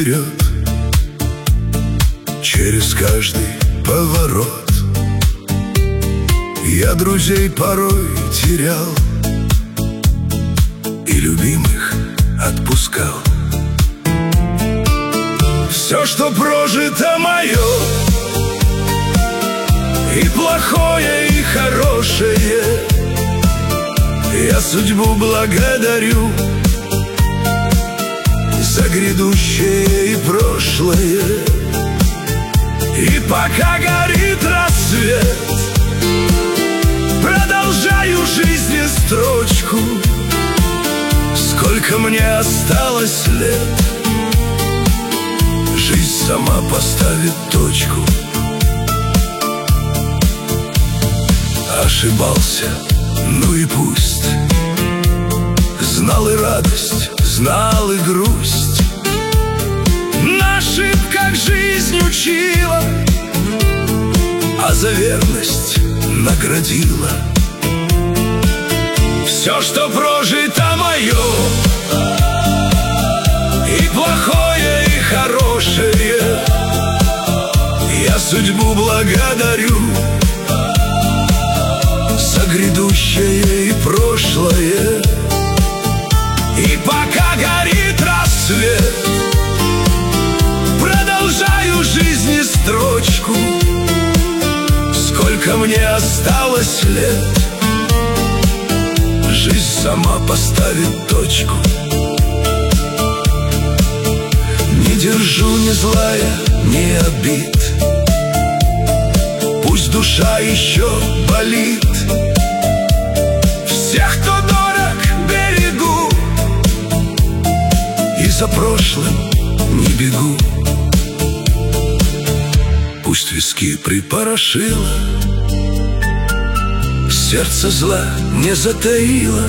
вперед, через каждый поворот. Я друзей порой терял и любимых отпускал. Все, что прожито мое, и плохое, и хорошее, я судьбу благодарю за грядущее и прошлое. И пока горит рассвет, продолжаю жизни строчку. Сколько мне осталось лет, жизнь сама поставит точку. Ошибался, ну и пусть. Знал и радость, знал и грусть. На ошибках жизнь учила, а за верность наградила. Все, что прожито мое, и плохое, и хорошее, я судьбу благодарю за грядущее и прошлое. И пока горит рассвет, продолжаю жизни строчку. Сколько мне осталось лет, жизнь сама поставит точку. Не держу ни злая, ни обид, пусть душа еще болит. Всех, кто дорог, берегу, и за прошлым не бегу. Пусть виски припорошило, сердце зла не затаило.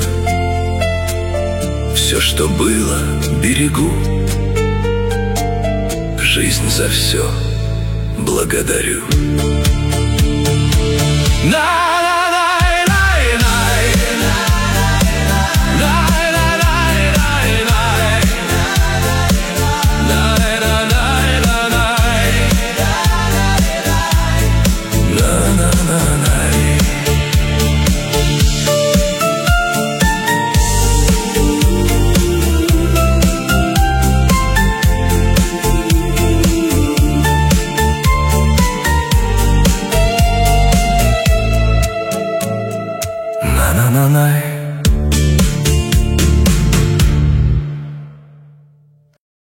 Все, что было, берегу. Жизнь за все благодарю.